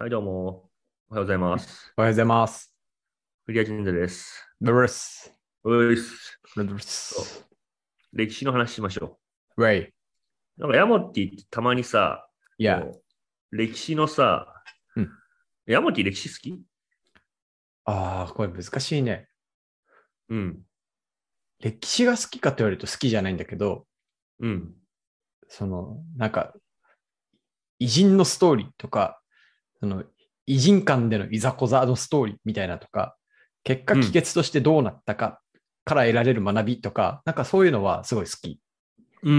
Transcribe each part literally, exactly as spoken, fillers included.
はい、どうも。おはようございます。 おはようございます。 クリアジンダです。 ブルース。 ういっす。 ブルーそス。 う歴史の話しましょウェイ。 う。なんかヤモティってたまにさ、 いや。 こう、歴史のさ、 うん。 ヤモティ歴史好き？ ああ、これ難しいね。 うん。 歴史が好きかって言われると好きじゃないんだけど、 うん。 その、なんか、偉人のストーリーとか、その、偉人間でのいざこざのストーリーみたいなとか、結果うん。 帰結としてどうなったかから得られる学びとか、なんかそういうのはすごい好き。 うん。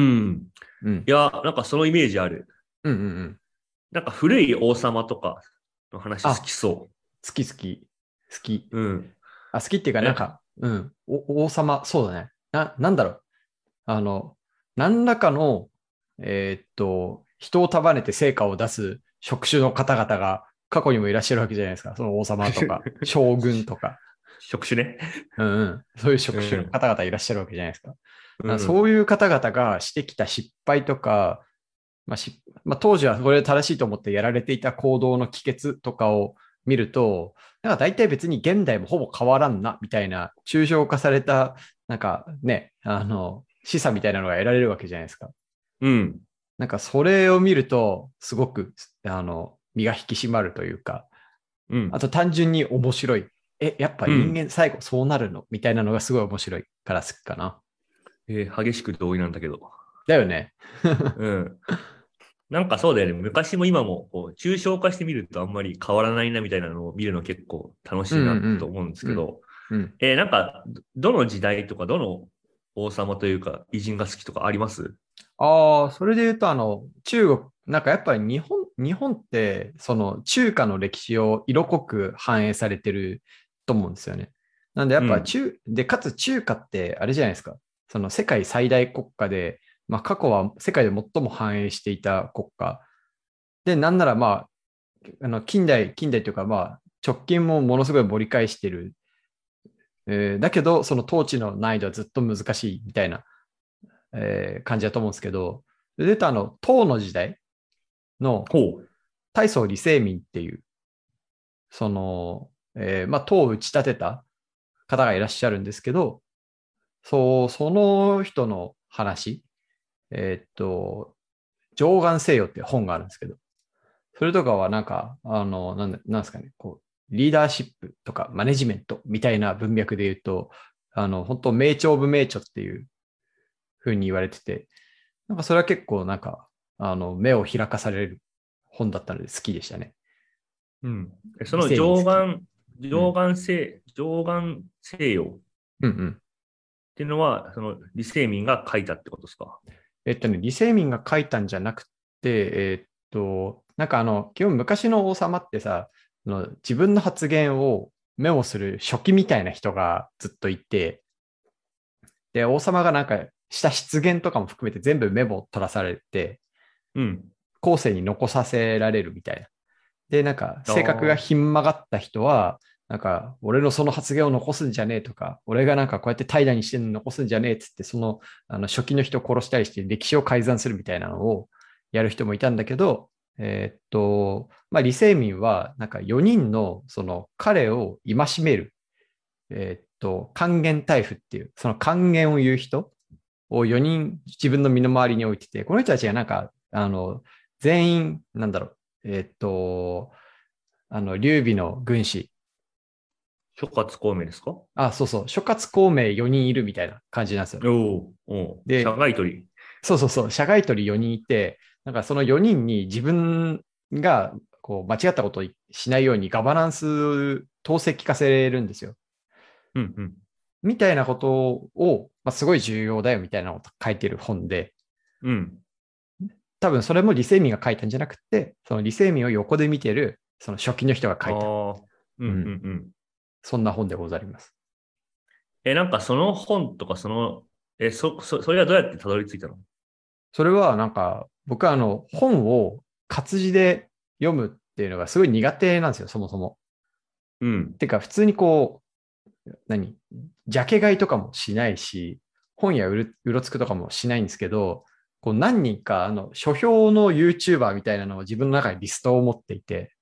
うん。 いや、なんかそのイメージある。 うんうんうん。 なんか古い王様とかの話好きあ、 そ好き好き。好き。 う。うん。 あ、好きっていうか、なんえ、 か、うん。お王様、そうだね。な、なんだろう。あの、何らかの、えーっと、人を束ねて成果を出す職種の方々が過去にもいらっしゃるわけじゃないですか。その王様とか、将軍とか、 職種ね。 うんうん、そういうう職種のん。 方々いらっしゃるわけじゃないですか。 うん。 あそういう方々がしてきた失敗とか、まあしまあ、当時はこれで正しいと思ってやられていた行動の帰結とかを見ると、なんか大体別に現代もほぼ変わらんな、みたいな抽象化された、なんかね、あの、示唆みたいなのが得られるわけじゃないですか。 うん。 なんかそれを見ると、すごく、あの、身が引き締まるというか、 うん。 あと単純に面白い。え、やっぱうん。 人間最後そうなるのみたいなのがすごい面白いから好きかな。 えー激しく同意なんだけど。 だよね。 うん。なんかそうだよね。昔も今も、こう、抽象化してみるとあんまり変わらないなみたいなのを見るの結構楽うんしいなうんと思うんですうん。 けど、 うん。 えーなんか、どの時代とか、どの王様というか、偉人が好きとかあります？ ああ、それで言うと、あの、中国、なんかやっぱり日本、日本って、その中華の歴史を色濃く反映されてると思うんですよね。なんでやっうん。 ぱ中、で、かつ中華ってあれじゃないですか。その世界最大国家で、まあ過去は世界で最も繁栄していた国家。で、なんならまあ、あの、近代、近代というかまあ、直近もものすごい盛り返してる。えーだけど、その統治の難易度はずっと難しいみたいな、えー感じだと思うんですけど、で、出たあの、唐の時代のほう。 大宗李世民っていう、その、えーまあ、唐を打ち立てた方がいらっしゃるんですけど、そう、その人の話、えーっと、上岸西洋っていう本があるんですけど、それとかはなんか、あの、なんだ、なんですかね、こう、リーダーシップとかマネジメントみたいな文脈で言うと、あの、本当名著オブ名著っていうふうに言われてて、なんかそれは結構なんか、あの、目を開かされる本だったので好きでしたね。 うん。えそ李の世民好き。 上岸、上うん。 岸西、上岸西洋っうんうん。 ていうのは、その李世民が書いたってことですか？ えっとね、李世民が書いたんじゃなくて、えっと、なんかあの、基本昔の王様ってさ、あの自分の発言をメモする書記みたいな人がずっといて、で、王様がなんかした失言とかも含めて全部メモを取らされて、 うん。 後世に残させられるみたいな。で、なんか、 あ性格があ。 ひん曲がった人は、なんか、俺のその発言を残すんじゃねえとか、俺がなんかこうやって怠惰にしてるの残すんじゃねえっつって、その、あの、初期の人を殺したりして歴史を改ざんするみたいなのをやる人もいたんだけど、えーっと、まあ、李世民は、なんかよにんの、その、彼を戒める、えーっと、還元大夫っていう、その還元を言う人をよにん自分の身の回りに置いてて、この人たちがなんか、あの、全員、なんだろう、えーっと、あの、劉備の軍師。 諸葛孔明ですか？ あ、そうそう。諸葛孔明よにんいるみたいな感じなんですよ。 おお、おお、社で、 外取り。 そうそうそう。社外取りよにんいて、なんかそのよにんに自分がこう間違ったことをしないようにガバナンス統制聞かせるんですよ。 うん、うん、 みたいなことを、まあ、すごい重要だよみたいなのを書いてる本で、 うん。 多分それも李世民が書いたんじゃなくて、その李世民を横で見てるその初期の人があ書いた。 あ、うん、うん、 うん。 うん。 そんな本でございます。 え、なんかその本とかその、え、そ、そ、それはどうやってたどり着いたの？ それはなんか、僕はあの、本を活字で読むっていうのがすごい苦手なんですよ、そもそも。 うん。 てか、普通にこう、何ジャケ買いとかもしないし、本やうるうろつくとかもしないんですけど、こう何人か、あの、書評の YouTuber みたいなのを自分の中にリストを持っていて、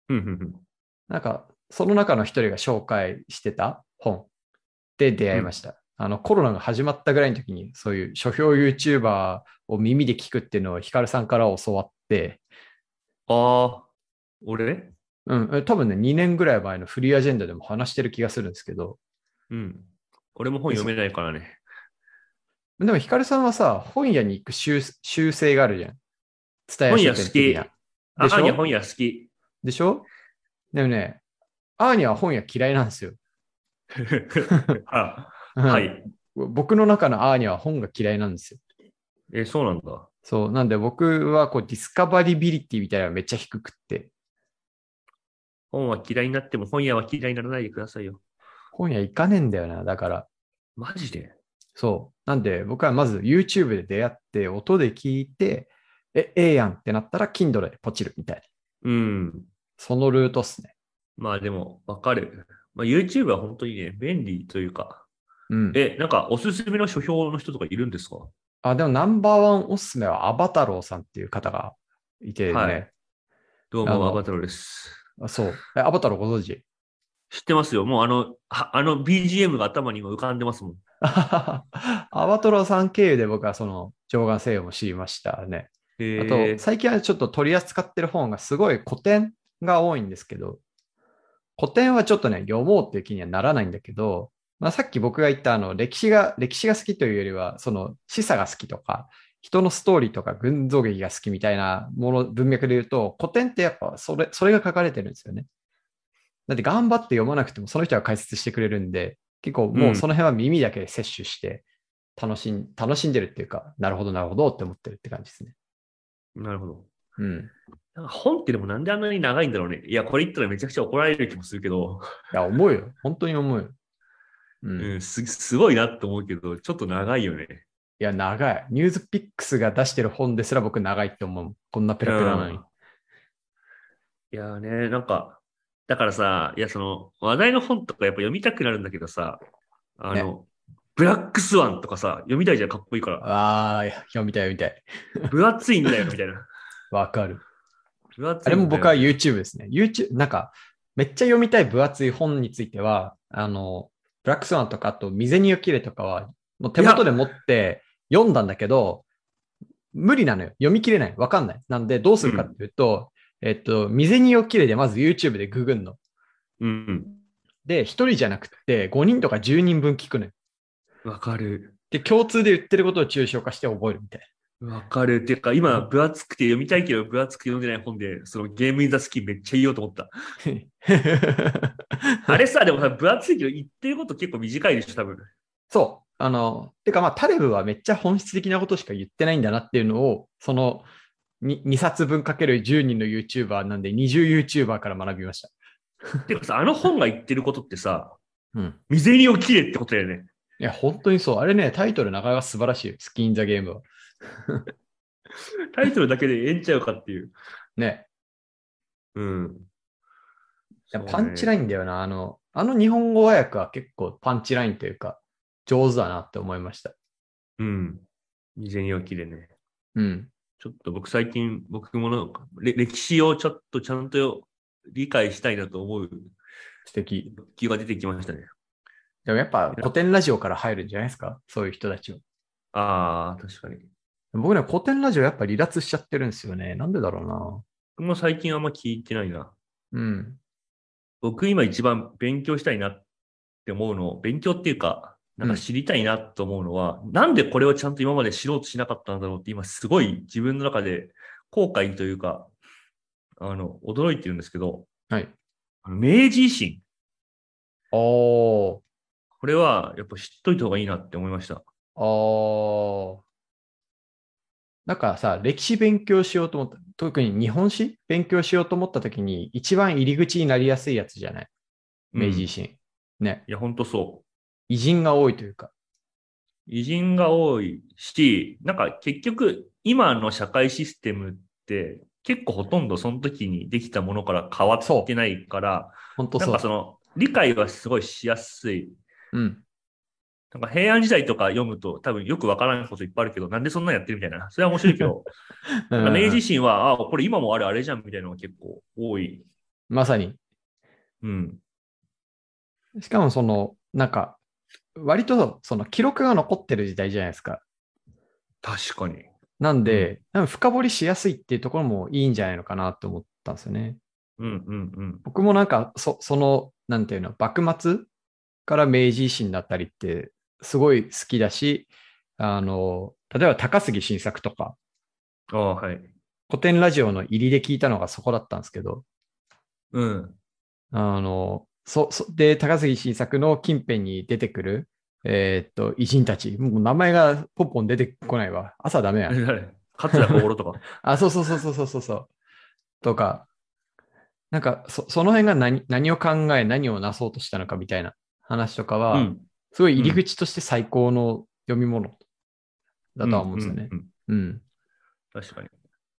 うんうんうんなんか、その中の一人が紹介してた本で出会いました。あの、コロナが始まったぐらいの時に、そういう書評 YouTuber を耳で聞くっていうのをヒカルさんから教わって、 ああ、俺うん、え多分ね、にねんぐらい前のフリーアジェンダでも話してる気がするんですけど、 うん。俺も本で、 読めそ、 ないからね。 でもヒカルさんはさ、本屋に行く習、習性があるじゃん。蔦屋本屋書店的な。 好き。ああ、いや、 でしょ本屋好き。 でしょでもね、アーニャは本屋嫌いなんですよ。 あ、 うん。 はい。 僕の中のアーニャは本が嫌いなんですよ。 え、そうなんだ。 そう。なんで僕はこうディスカバリビリティみたいなのがめっちゃ低くって、 本は嫌いになっても本屋は嫌いにならないでくださいよ。 本屋行かねえんだよな。だから、 マジで。 そう。なんで僕はまず YouTube で出会って音で聞いて、え、ええやんってなったら Kindle でポチるみたいな。 うん。 そのルートっすね。 まあでも、わかる。まあ、YouTube は本当にね、便利というか。 うん。 え、なんかおすすめの書評の人とかいるんですか？ あ、でもナンバーワンおすすめはアバタローさんっていう方がいてはい。 ね。 どうも、アバあの、 タロです。 あそう。え、アバタローご存知？ 知ってますよ。もうあの、はあの ビージーエム が頭に今浮かんでますもん。 アバトローさん経由で僕はその上眼西洋も知りましたね。あと、 へえ。 最近はちょっと取り扱ってる本がすごい古典が多いんですけど、古典はちょっとね、読もうっていう気にはならないんだけど、まあ、さっき僕が言ったあの歴史が、歴史が好きというよりは、その示唆が好きとか、人のストーリーとか群像劇が好きみたいなもの、文脈で言うと、古典ってやっぱそれ、それが書かれてるんですよね。だって頑張って読まなくてもその人が解説してくれるんで、結構うん。 もうその辺は耳だけで摂取して楽しん、楽しんでるっていうか、なるほどなるほどって思ってるって感じですね。 なるほど。 うん。 なんか本ってでもなんであんなに長いんだろうね。いや、これ言ったらめちゃくちゃ怒られる気もするけど、 いや、思うよ。本当に思うよ。うん。 うん、す、すごいなって思うけど、ちょっと長いよね。 いや、長い。ニュースピックスが出してる本ですら僕長いって思う。こんなペうラペラなのに。 ん。いやーね、なんか、だからさ、いや、その、話題の本とかやっぱ読みたくなるんだけどさ、あね。 の、ブラックスワンとかさ、読みたいじゃん、かっこいいから。 ああ、読みたい読みたい。 分厚いんだよ、みたいな。 わかる。 分厚いんだよ、 あれも僕はみたいな。 YouTube ですね。YouTube、なんか、めっちゃ読みたい分厚い本については、あの、ブラックスワンとか、あと、ミゼニオキレとかは、もう手いや、 元で持って読んだんだけど、無理なのよ。読み切れない。わかんない。なんで、どうするかってうん、 いうと、えっと、ミゼニオキレでまず YouTube でググんの。 うん、 で、一人じゃなくて、ごにんとかじゅうにんぶん聞くのよ。 わかる。 で、共通で言ってることを抽象化して覚えるみたいわかる。っていうか、今、 な。 分厚くて読みたいけど、分厚くて読んでない本で、そのゲームインザスキンめっちゃ言おうと思った。あれさ、でもさ、分厚いけど、言ってること結構短いでしょ、多分。 そう。あの、てかまあ、タレブはめっちゃ本質的なことしか言ってないんだなっていうのを、そのににさつぶんかけるじゅうにんの YouTuber なんでにじゅう YouTuber から学びました。 てかさ、あの本が言ってることってさ、 うん。 未然を切れってことだよね。 いや、本当にそう。あれね、タイトルなかなか素晴らしいよ。スキン・ザ・ゲームは。 タイトルだけでええんちゃうかっていう。 ね。 うん。 いやそうパンチライね。 ンだよな。あの、あの日本語和訳は結構パンチラインというか、上手だなって思いました。 うん。未然を切れね。 うん。 ちょっと僕最近、僕もの、れ歴史をちょっとちゃんと理解したいなと思う素敵。 気が出てきましたね。 でもやっぱいや古典ラジオから入るんじゃないですか？そういう人たちは。 ああ、確かに。 僕ね、古典ラジオやっぱ離脱しちゃってるんですよね。なんでだろ僕も最近あんま聞いてないな。 うな。うん。 僕今一番勉強したいなって思うの、勉強っていうか、なんかうん。 知りたいなと思うのは、なんでこれをちゃんと今まで知ろうとしなかったんだろうって今すごい自分の中で後悔というか、あの、驚いてるんですけど、 はい。 あの明治維新。 おー。 これはやっぱ知っといた方がいいなって思いました。 おー。なんかさ、歴史勉強しようと思った、特に日本史勉強しようと思った時に一番入り口になりやすいやつじゃない？明治維うん。 新。ね。 いや、ほんとそう。 偉人が多いというか。 偉人が多いし、なんか結局今の社会システムって結構ほとんどその時にできたものから変わそう。 ってないから、 ほんとそなんかその理解はすごいしやすい。 う。うん。 なんか平安時代とか読むと多分よくわからないこといっぱいあるけど、なんでそんなんやってるみたいな。それは面白いけど、 うんなんか明治維うん。 新は、あ、これ今もあるあれじゃんみたいなのが結構多い。 まさに。 うん。 しかもその、なんか、割とその記録が残ってる時代じゃないですか。 確かに。 なんうん。 で、なんか深掘りしやすいっていうところもいいんじゃないのかなって思ったんですよね。 うん、うん、うん。 僕もなんか、そ、その、なんていうの、幕末から明治維新だったりって、すごい好きだし、あの、例えば高杉晋作とか、 ああ、はい。 古典ラジオの入りで聞いたのがそこだったんですけど、 うん。 あの、そ、そ、で、高杉晋作の近辺に出てくる、えーっと、偉人たち、もう名前がポンポン出てこないわ。朝ダメや。 誰桂小五郎とか。 あ、そうそうそうそうそうそうそう。とか、なんか、そ、その辺が何、何を考え、何をなそうとしたのかみたいな話とかは、 うん。 すごい入りうん。 口として最高の読み物だとはうん、うん、 思うんですよね。 うん。 うん。 確かに。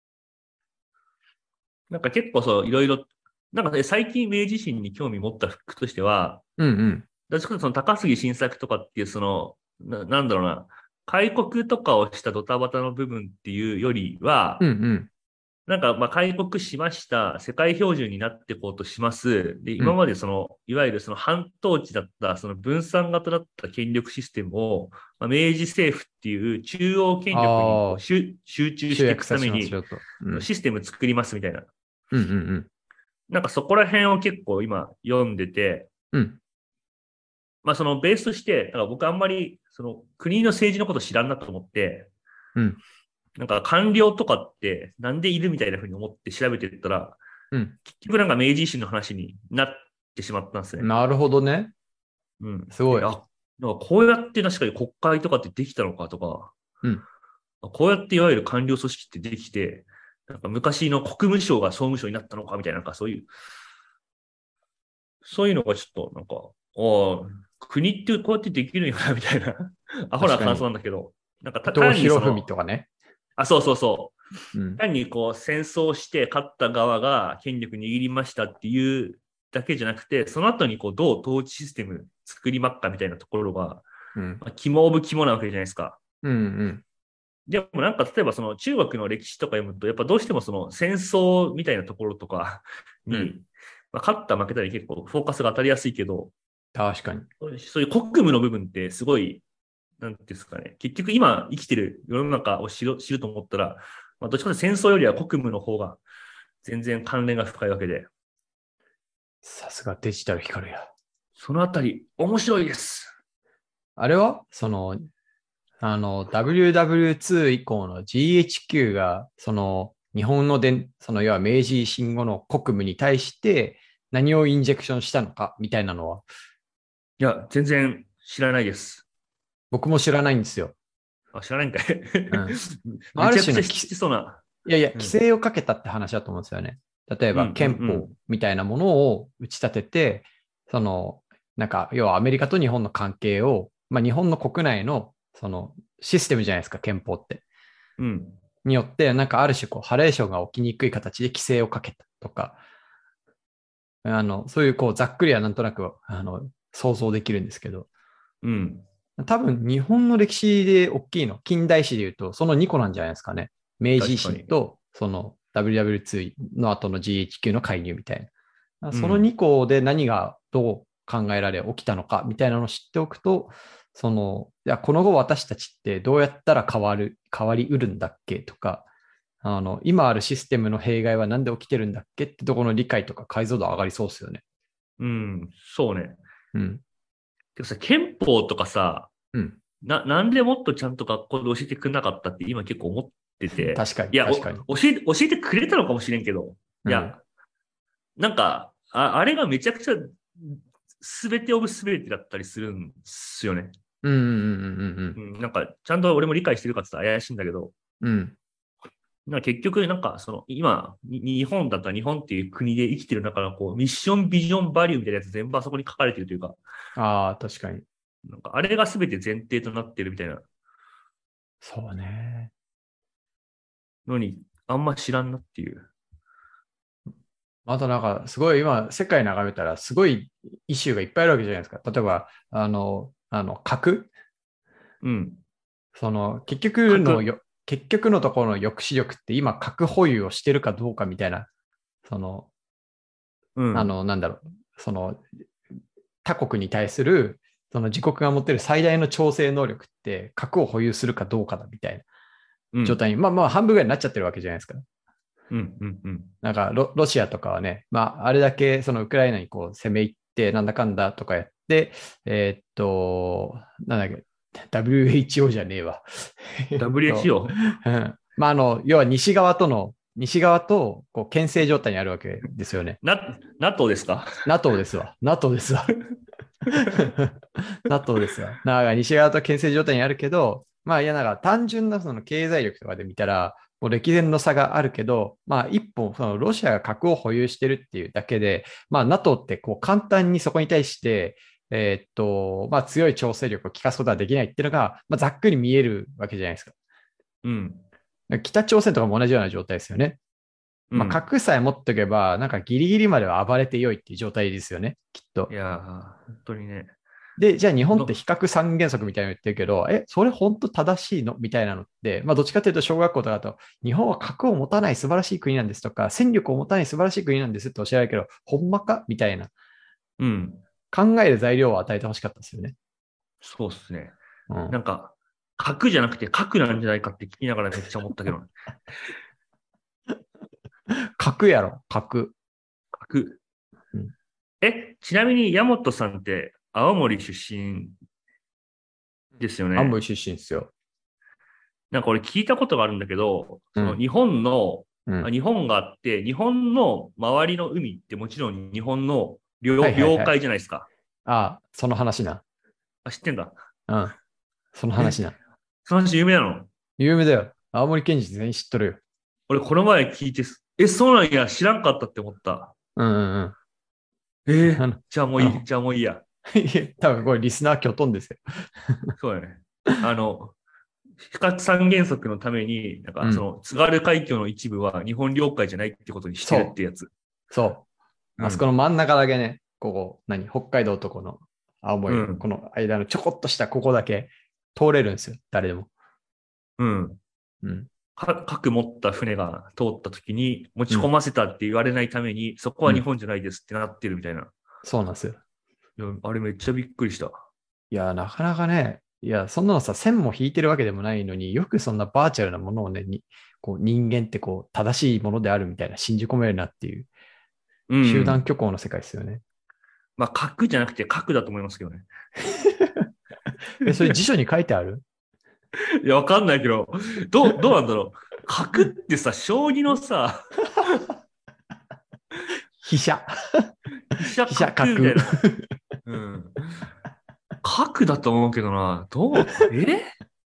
なんか結構そう、いろいろ、なんかね、最近明治維新に興味持った服としては、 うんうん。 どっちかというとその高杉晋作とかっていうその、な、なんだろうな、開国とかをしたドタバタの部分っていうよりは、 うんうん。 なんかまあ開国しました、世界標準になっていこうとします。で、 うん。 今までその、いわゆるその半統治だった、その分散型だった権力システムを、まあ、明治政府っていう中央権力にこうああ、 集集中していく集約さために、 せましょうと。うん。 システム作りますみたいな。 うんうんなんかそこら辺を結構今読んでて、 うん。うん。 まあそのベースとして、だから僕あんまりその国の政治のこと知らんなと思って、 うん。 なんか官僚とかってなんでいるみたいなふうに思って調べていったら、 うん。 結局なんか明治維新の話になってしまったんですね。 なるほどね。 うん。で、 すごい。 あ、なんかこうやって確かに国会とかってできたのかとか、 うん。 こうやっていわゆる官僚組織ってできて、なんか昔の国務省が総務省になったのかみたいな、なんかそういう、そういうのがちょっとなんか、ああ、国ってこうやってできるんやな、みたいなアホな感想確かに。 なんだけど、なんか伊た単に藤博文その、 とかね。 あ、そうそうそう。 うん。 単にこう戦争して勝った側が権力握りましたっていうだけじゃなくて、その後にこうどう統治システム作りまっかみたいなところが、 うん。 まあ、肝オブ肝なわけじゃないですか。 うんうん。 でもなんか例えばその中国の歴史とか読むと、やっぱどうしてもその戦争みたいなところとかうん。 に、まあ、勝った負けたり結構フォーカスが当たりやすいけど、 確かに。 そういう国務の部分ってすごい、なんていうんですかね、結局今生きてる世の中を知る知ると思ったら、まあ、どっちかというと戦争よりは国務の方が全然関連が深いわけで、 さすがデジタル光るや。 そのあたり面白いです。 あれはその、あの、ダブリューダブリューツー 以降の ジーエイチキュー が、その、日本ので、その、要は明治維新後の国務に対して何をインジェクションしたのか、みたいなのは、 いや、全然知らないです。 僕も知らないんですよ。 あ、知らないんかい。 うん。まあ、あめちゃくる種のき、 ちゃ知ってそうな。 いやいや、規うん。 制をかけたって話だと思うんですよね。例えうん、うば、憲法ん、 みたいなものを打ち立てて、その、なんか、要はアメリカと日本の関係を、まあ、日本の国内の、その、システムじゃないですか、憲法って。 うん。うん。 によって、なんかある種、こう、ハレーションが起きにくい形で規制をかけたとか、あの、そういう、こう、ざっくりはなんとなく、あの、想像できるんですけど、 うん。 多分、日本の歴史で大きいの、近代史で言うと、そのにこなんじゃないですかね。明治維確かに。 新と、その ダブリューダブリューツー の後の ジーエイチキュー の介入みたいな。そのうん。 にこで何がどう考えられ起きたのかみたいなのを知っておくと、その、いや、この後私たちってどうやったら変わる、変わりうるんだっけとか、あの、今あるシステムの弊害はなんで起きてるんだっけってところの理解とか解像度上がりそうですよね。 うん。そうね。 うん。 てかさ、憲法とかさ、 うん。 な、なんでもっとちゃんと学校で教えてくれなかったって今結構思ってて、 確かに、 いや、お、 確かに。 教えて、教えてくれたのかもしれんけど、いうん。 や、なんか、あ、あれがめちゃくちゃ、すべてオブすべてだったりするんですよね。 うんうんうんうんうん、なんか、ちゃんと俺も理解してるかって言ったら怪しいんだけど、 うん。うん。 なんか結局、なんか、その、今、に日本だったら日本っていう国で生きてる中の、こう、ミッション、ビジョン、バリューみたいなやつ全部あそこに書かれてるというか、 ああ、確かに。 なんか、あれが全て前提となってるみたいなそうね。 のに、あんま知らんなっていう。 あとなんか、すごい今、世界眺めたら、すごいイシューがいっぱいあるわけじゃないですか。例えば、あの、あの、核うん。 その、結局の核、 よ、結局のところの抑止力って今、核保有をしてるかどうかみたいな、その、 うん。 あの、なんだろう、その、他国に対する、その自国が持っている最大の調整能力って、核を保有するかどうかだみたいなうん。 状態に、まあまあ半分ぐらいになっちゃってるわけじゃないですか。 うん。うん。うん。 なんかロ、ロシアとかはね、まあ、あれだけそのウクライナにこう攻め入って、なんだかんだとかやって、えーっと、なんだっけ、ダブリューエイチオー じゃねえわ。えーっと、 ダブリューエイチオー？ うん、まあ、あの、要は西側との、西側とこう牽制状態にあるわけですよね。 な、NATO ですか？ NATO ですわ。NATO ですわ。NATO ですわ。なんか西側と牽制状態にあるけど、まあいやなんか単純なその経済力とかで見たら、もう歴然の差があるけど、まあ一本、そのロシアが核を保有してるっていうだけで、まあ NATO ってこう簡単にそこに対して、えーっと、まあ強い調整力を効かすことはできないっていうのが、まあざっくり見えるわけじゃないですか。 うん。 北朝鮮とかも同じような状態ですよね。まあうん。 核さえ持っておけば、なんかギリギリまでは暴れてよいっていう状態ですよね、きっと。 いやー、本当にね。 で、じゃあ日本ってど、 比較三原則みたいなの言ってるけど、え、それ本当正しいのみたいなのって、まあどっちかというと小学校とかだと、日本は核を持たない素晴らしい国なんですとか、戦力を持たない素晴らしい国なんですっておっしゃられるけど、ほんまかみたいなうん。 考える材料を与えてほしかったですよね。 そうっすね。 うん。 なんか、核じゃなくて核なんじゃないかって聞きながらめっちゃ思ったけど、 核やろ、核。 核。 うん。 え、ちなみに山本さんって青森出身ですよね。 青森出身ですよ。 なんか俺聞いたことがあるんだけど、 うん。 その日本の、 うん。 あ日本があって、日本の周りの海ってもちろん日本のはい領、領はいはい。 海じゃないですか。 ああ、その話な。 あ、知ってんだ。 うん。そのえ、 話な。 その話有名なの？ 有名だよ。青森県人全員知っとるよ。 俺この前聞いてす、え、そうなんや、知らんかったって思った。 うんうんうん。 えーあの、 じゃあもういい、 あの、 じゃあもういいや。 多分これリスナーきょとんですよ。 そうだね。あの、非核三原則のために、なんかそうん。 の津軽海峡の一部は日本領海じゃないってことにしてるってそう。 やつ。 そう。あそこのうん。 真ん中だけね、ここ、何北海道とこの青森のこうん。 の間のちょこっとしたここだけ通れるんですよ。誰でも。 うん。 うん。 か核持った船が通った時に持ち込うん。 ませたって言われないために、そこうん。 は日本じゃないですってなってるみたいな。 そうなんですよ。 いや、あれめっちゃびっくりした。 いや、なかなかね、いや、そんなのさ、線も引いてるわけでもないのによくそんなバーチャルなものをね、にこう人間ってこう正しいものであるみたいな信じ込めるなっていうう集団ん。 虚構の世界ですよね。 まあ、核じゃなくて核だと思いますけどね。 え、それ辞書に書いてある？ いや、わかんないけど、どう、どうなんだろう。核ってさ、将棋のさ、 飛車。 飛車飛車架空。 角みたいな。うん。核だと思うけどな。どう、え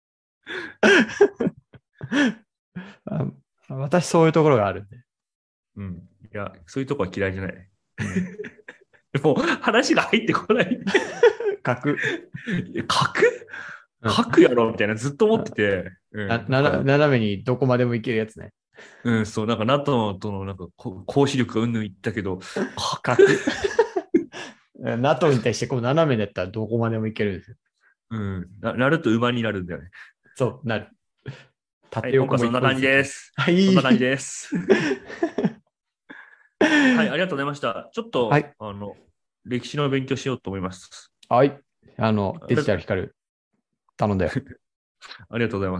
あ私そういうところがあるんで。 うん。いや、そういうとこは嫌いじゃない。 うん。 もう話が入ってこない。 書く。 核うん。 核やろみたいなずっと思ってて。うな、 ん。だかな、 ら、 斜めにどこまでも行けるやつね。 うん、そう、なんか NATO とのなんかこ行使力がうんぬん言ったけど、 書核く。NATO に対してこう斜めだったらどこまでも行けるんですよ。 うん。な、なると馬になるんだよね。 そう、なる。 はい、今縦横も一回そんな感じ個ずつ行ける。 です。 はそんな感じい。 です。はい、ありがとうございました。ちょっと、 はい。 あの、歴史の勉強しようと思います。 はい。あの、デジありがとう、 タル光る。頼んだよ。 ありがとうございます。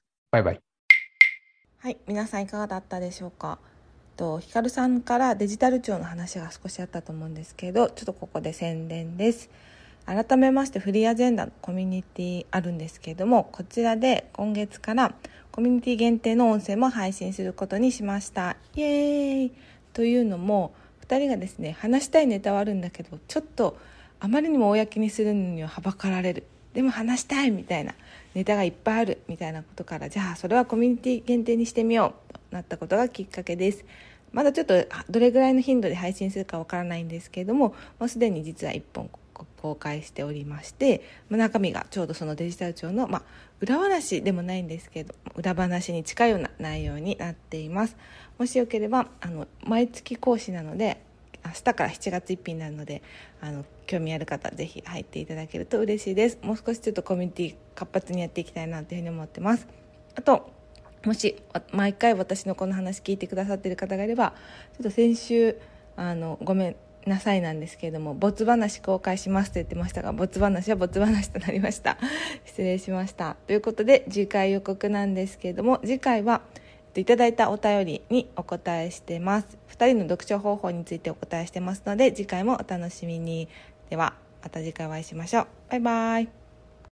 バイバイ。 はい、皆さんいかがだったでしょうか。とヒカルさんからデジタル庁の話が少しあったと思うんですけど、ちょっとここで宣伝です。改めましてフリーアジェンダのコミュニティあるんですけれども、こちらで今月からコミュニティ限定の音声も配信することにしました。イエーイ。というのもふたりがですね、話したいネタはあるんだけど、ちょっとあまりにも公にするのにははばかられる、でも話したいみたいなネタがいっぱいあるみたいなことから、じゃあそれはコミュニティ限定にしてみようとなったことがきっかけです。まだちょっとどれぐらいの頻度で配信するかわからないんですけれども、もうすでに実はいっぽん公開しておりまして、中身がちょうどそのデジタル庁の、まあ、裏話でもないんですけど、裏話に近いような内容になっています。もしよければあの毎月講師なので、明日からしちがつついたちになるので、あの興味ある方ぜひ入っていただけると嬉しいです。もう少しちょっとコミュニティ活発にやっていきたいなというふうに思ってます。あと、もし毎回私のこの話聞いてくださっている方がいれば、ちょっと先週あのごめんなさいなんですけれども、没話公開しますと言ってましたが、没話は没話となりました失礼しました。ということで次回予告なんですけれども、次回はいただいたお便りにお答えしてます。ふたりの読書方法についてお答えしてますので、次回もお楽しみに。ではまた次回お会いしましょう。バイバイ。